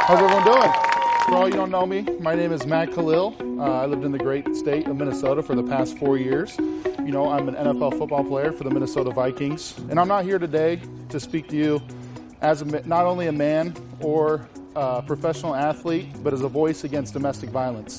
How's everyone doing? For all you don't know me, my name is Matt Khalil. I lived in the great state of Minnesota for the past 4 years. You know, I'm an NFL football player for the Minnesota Vikings. And I'm not here today to speak to you as not only a man or a professional athlete, but as a voice against domestic violence.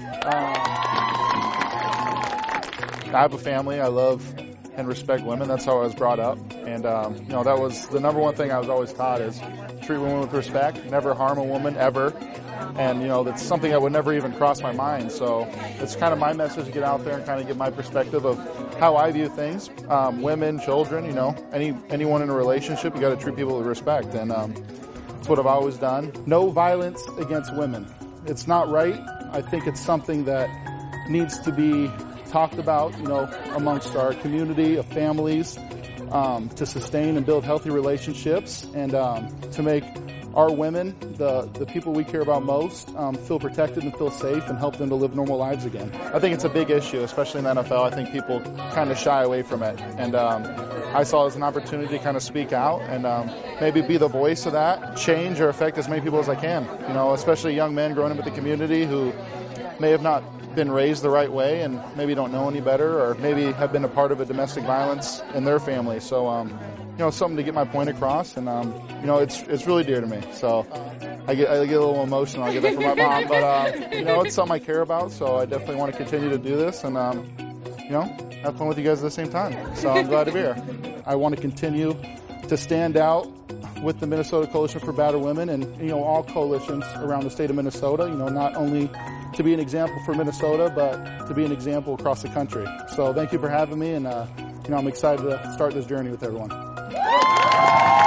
I have a family. I love and respect women. That's how I was brought up. And, you know, that was the number one thing I was always taught is treat women with respect, never harm a woman ever. And, you know, that's something that would never even cross my mind. So it's kind of my message to get out there and kind of give my perspective of how I view things. Women, children, you know, anyone in a relationship, you got to treat people with respect. And that's what I've always done. No violence against women. It's not right. I think it's something that needs to be talked about, you know, amongst our community of families, to sustain and build healthy relationships and to make our women, the people we care about most, feel protected and feel safe and help them to live normal lives again. I think it's a big issue, especially in the NFL. I think people kind of shy away from it. And I saw it as an opportunity to kind of speak out and maybe be the voice of that, change or affect as many people as I can. You know, especially young men growing up in the community who may have not been raised the right way and maybe don't know any better or maybe have been a part of a domestic violence in their family. So, you know, something to get my point across, and you know, it's really dear to me. So I get a little emotional. I get that from my mom, but you know, it's something I care about. So I definitely want to continue to do this, and you know, have fun with you guys at the same time. So I'm glad to be here. I want to continue to stand out with the Minnesota Coalition for Battered Women, and you know, all coalitions around the state of Minnesota. You know, not only to be an example for Minnesota, but to be an example across the country. So thank you for having me, and you know, I'm excited to start this journey with everyone.